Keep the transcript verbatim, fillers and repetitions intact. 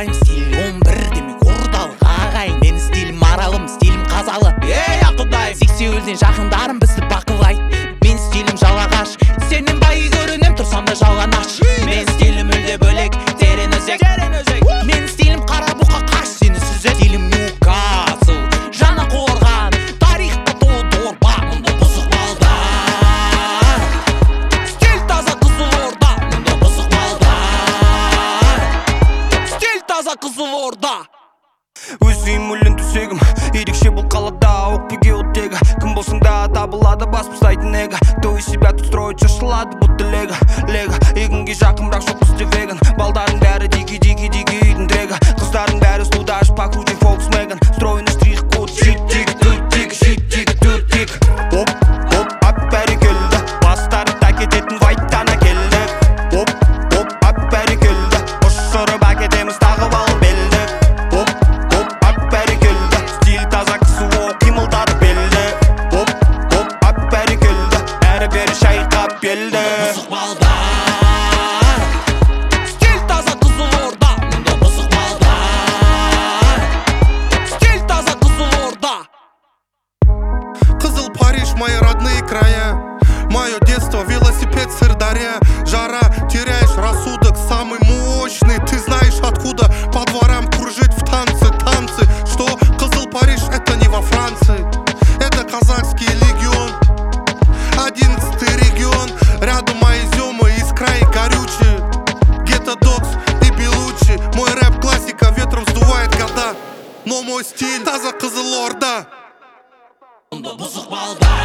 Ақылбайым стиль он бір демек ордалық ағайын. Менің стилім маралым, стилім қазалы. Ей Ақылбайым, сексеуілден жақындарым бізді бақылай. Мен стилім жалағаш, сенен бай көрінем, тұрсам да жалғанаш. Мен стилім мүлде бөлек, терең өзек. Мен стилім қара бұқа қаш, сені сүзет. Стилім Ньюкасл, жаңа қорған, тарихта толы дорба. Мұнда бұзық балдар, стиль таза Қызылорда. Мұнда бұзық балдар, стиль таза Қызылорда. Өзім өлін төсегім, ерекше бұл қалада оқпеге оттегі. Кім болсың да табылады бас бұстайтын эго. То из себя тут строить шашылады будто лего. Лего, егінге жақын бірақ жоқ бізде веган. Балдардың бәрі диги-диги-диги үйдің дрегі. Қыздардың бәрі слудаж, покруче Volkswagen. Стройный штрих-код, шит-тигі, тут-тигі, шит-тигі, тут-тигі. Оп, оп, ап бәрі келді. Бастары та кететін вайттана келді. Оп, оп, ап бәрі келді. Ұшырып әкетеміз тағып алып белді. Оп, оп, ап бәрі келді. Стиль таза кісі оқ қимылдады белді. Оп, оп, ап бәрі келді. Әрі-бері шайқап келді. Бұзық балдар, стиль таза Қызылорда. Мұнда бұзық балдар, стиль таза Қызылорда. Қызыл Париж, мои родные края. Мое детство, велосипед, Сырдарья. Жара, теряешь рассудок, самый мощный. Ты знаешь откуда по дворам кружить в танцы, танцы. Что Қызыл Париж, это не во Франции. Это казахский легион, одиннадцатый регион. Рядом мои зёмы из края горючие. Гетто Докс и Белучи. Мой рэп классика ветром сдувает года. Но мой стиль таза Қызылорда. Мұнда бұзық балдар.